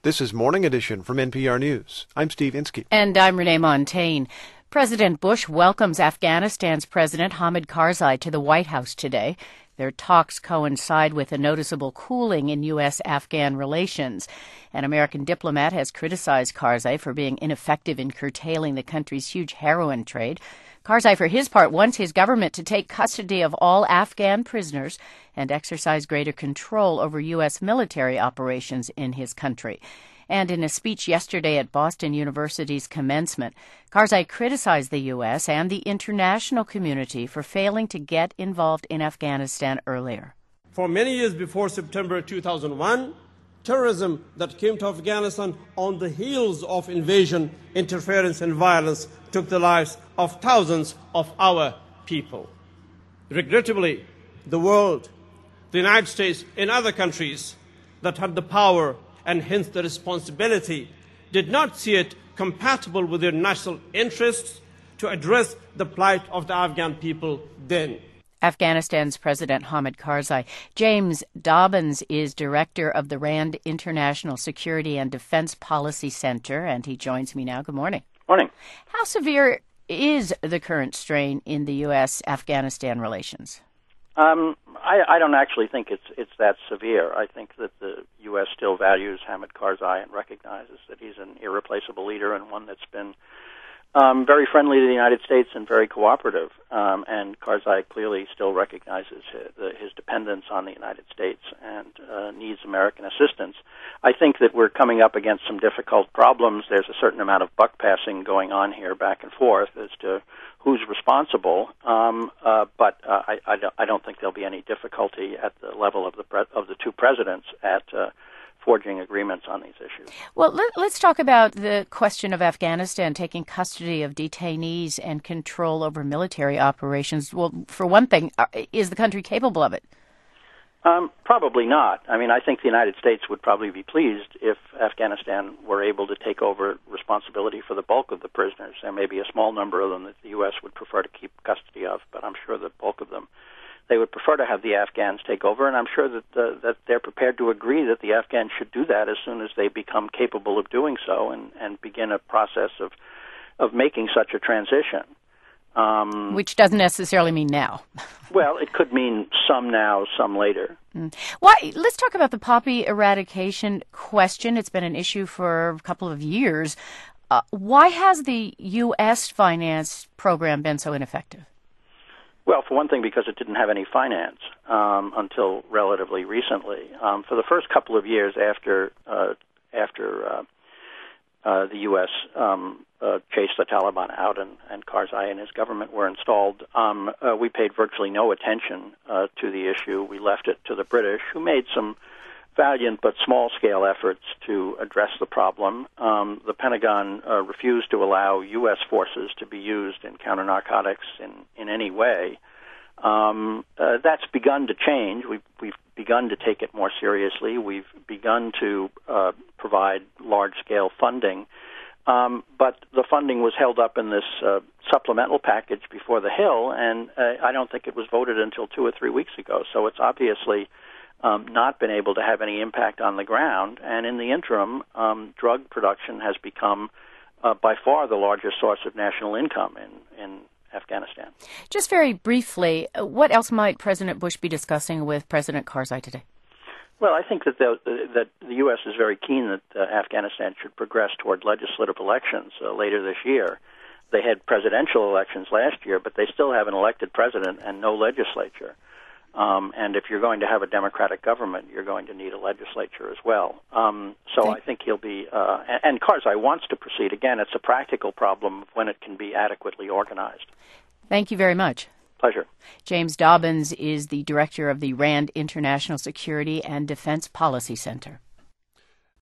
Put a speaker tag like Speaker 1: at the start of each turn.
Speaker 1: This is Morning Edition from NPR News. I'm Steve Inskeep.
Speaker 2: And I'm Renee Montagne. President Bush welcomes Afghanistan's President Hamid Karzai to the White House today. Their talks coincide with a noticeable cooling in U.S.-Afghan relations. An American diplomat has criticized Karzai for being ineffective in curtailing the country's huge heroin trade. Karzai, for his part, wants his government to take custody of all Afghan prisoners and exercise greater control over U.S. military operations in his country. And in a speech yesterday at Boston University's commencement, Karzai criticized the U.S. and the international community for failing to get involved in Afghanistan earlier.
Speaker 3: For many years before September 2001, terrorism that came to Afghanistan on the heels of invasion, interference, and violence took the lives of thousands of our people. Regrettably, the world, the United States, and other countries that had the power and hence the responsibility did not see it compatible with their national interests to address the plight of the Afghan people then.
Speaker 2: Afghanistan's President Hamid Karzai. James Dobbins is director of the RAND International Security and Defense Policy Center, and he joins me now. Good morning.
Speaker 4: Morning.
Speaker 2: How severe is the current strain in the U.S.-Afghanistan relations?
Speaker 4: I don't actually think it's that severe. I think that the U.S. still values Hamid Karzai and recognizes that he's an irreplaceable leader and one that's been very friendly to the United States and very cooperative. And Karzai clearly still recognizes his dependence on the United States and needs American assistance. I think that we're coming up against some difficult problems. There's a certain amount of buck passing going on here back and forth as to who's responsible. But I don't think there'll be any difficulty at the level of the two presidents at forging agreements on these issues.
Speaker 2: Well, let's talk about the question of Afghanistan taking custody of detainees and control over military operations. Well, for one thing, is the country capable of it?
Speaker 4: Probably not. I mean, I think the United States would probably be pleased if Afghanistan were able to take over responsibility for the bulk of the prisoners. There may be a small number of them that the U.S. would prefer to keep custody of, but I'm sure the bulk of them they would prefer to have the Afghans take over, and I'm sure that they're prepared to agree that the Afghans should do that as soon as they become capable of doing so and begin a process of making such a transition.
Speaker 2: Which doesn't necessarily mean now.
Speaker 4: Well, it could mean some now, some later.
Speaker 2: Why? Let's talk about the poppy eradication question. It's been an issue for a couple of years. Why has the U.S. finance program been so ineffective?
Speaker 4: Well, for one thing, because it didn't have any finance until relatively recently. For the first couple of years after the U.S. Chased the Taliban out and Karzai and his government were installed, we paid virtually no attention to the issue. We left it to the British, who made some valiant but small-scale efforts to address the problem. The Pentagon refused to allow U.S. forces to be used in counter-narcotics in any way. That's begun to change. We've begun to take it more seriously. We've begun to provide large-scale funding. But the funding was held up in this supplemental package before the Hill, and I don't think it was voted until 2 or 3 weeks ago. So it's obviously not been able to have any impact on the ground. And in the interim, drug production has become by far the largest source of national income in Afghanistan. Just
Speaker 2: very briefly, what else might President Bush be discussing with President Karzai today?
Speaker 4: Well, I think that the U.S. is very keen that Afghanistan should progress toward legislative elections later this year. They had presidential elections last year, but they still have an elected president and no legislature. And if you're going to have a democratic government, you're going to need a legislature as well. I think he'll be, and Karzai wants to proceed. Again, it's a practical problem when it can be adequately organized.
Speaker 2: Thank you very much.
Speaker 4: Pleasure.
Speaker 2: James Dobbins is the director of the RAND International Security and Defense Policy Center.